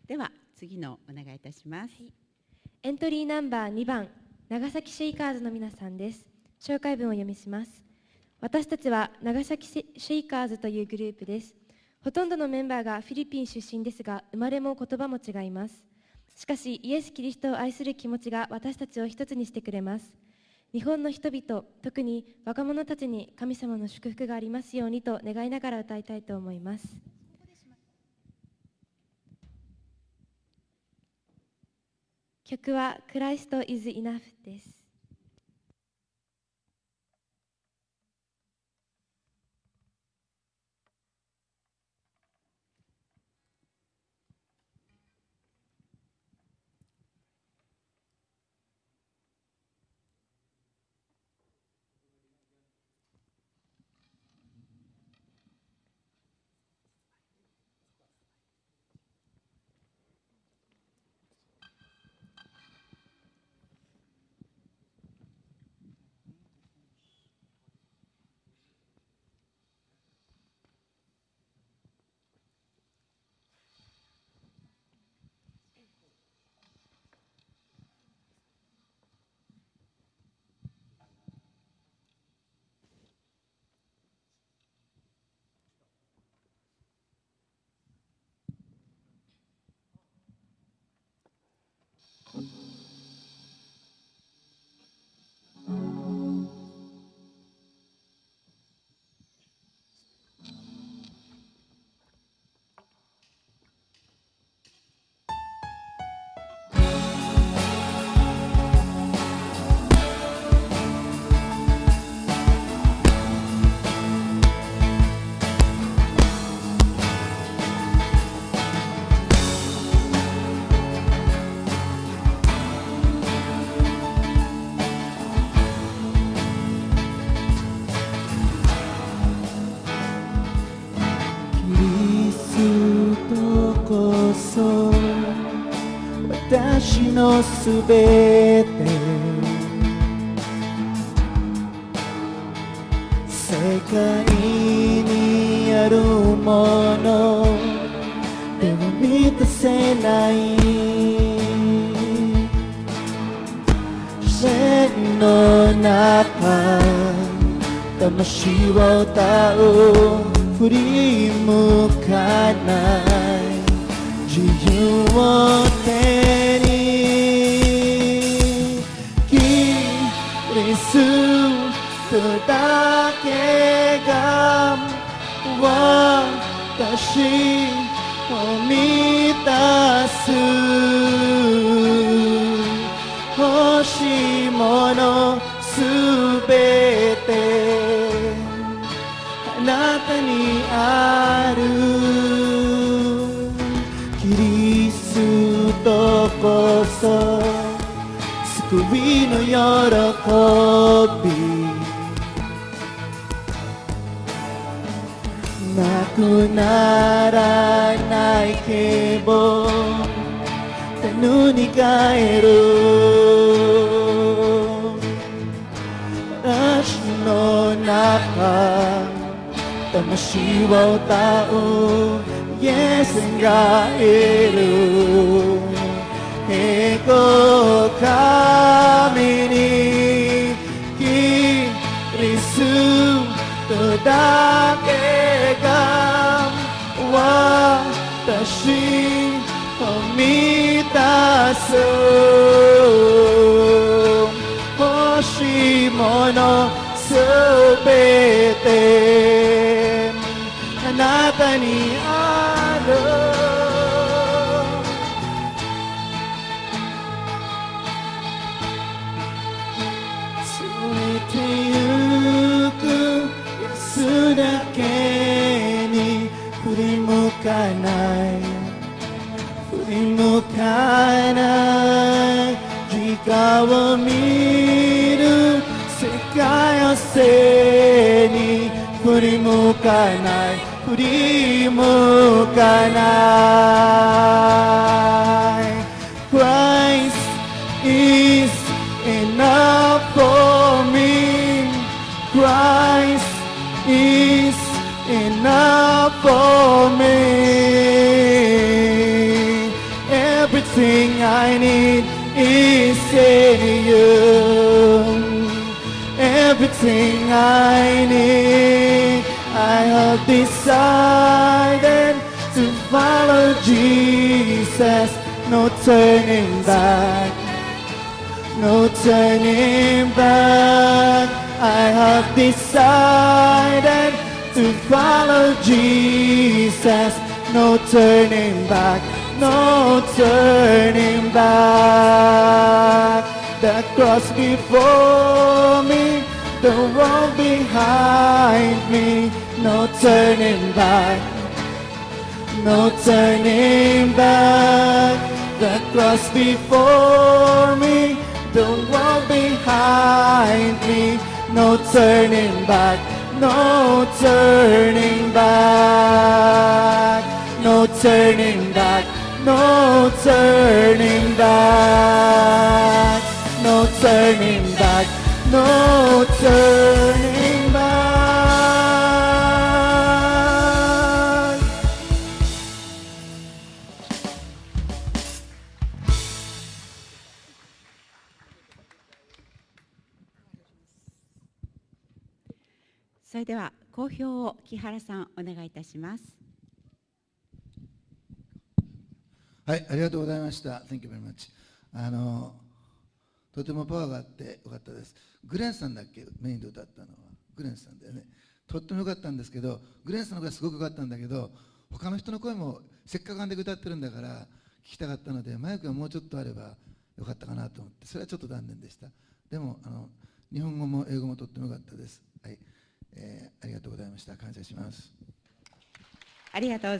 では次のお願いいたします。 エントリーナンバー2番、長崎シェイカーズの皆さんです。紹介文を読みします。私たちは長崎シェイカーズというグループです。ほとんどのメンバーがフィリピン出身ですが、生まれも言葉も違います。しかし、イエス・キリストを愛する気持ちが私たちを一つにしてくれます。日本の人々、特に若者たちに神様の祝福がありますようにと願いながら歌いたいと思います。曲はクライスト is enough です。 私のすべて世界にあるものでは満たせない線の中魂を歌う振り向かない自由を手にキリストだけが私を満たす欲しいものすべてあなたにあるキリストこそ救いの喜びなくならない希望天に帰る私の中魂を歌うイエスがいる栄光神にキリストだけが私を満たす欲しいものすべてあなたにあるついてゆくイエスだけに振り向かない振り向かない時間を見る世界を背に振り向かない振り向かない Christ is enough for me Christ is enough for me Everything I need is in you. Everything I need, I have decided to follow Jesus. No turning back, no turning back. I have decided to follow Jesus. No turning back, no turning back. The cross before me, the world behind me. No turning back, no turning back. The cross before me, the world behind me. No turning back, no turning back. No turning back, no turning back. No turning back, no turning back. それでは講評を木原さんお願いいたします。 はい、ありがとうございました。Thank you very much。とてもパワーがあってよかったです。グレンさんだっけ、メインで歌ったのは。グレンさんだよね。とってもよかったんですけど、グレンさんの声はすごくよかったんだけど、他の人の声もせっかくあんだけ歌ってるんだから聞きたかったので、マイクがもうちょっとあればよかったかなと思って、それはちょっと残念でした。でも日本語も英語もとってもよかったです。はい、ありがとうございました。感謝します。 ありがとう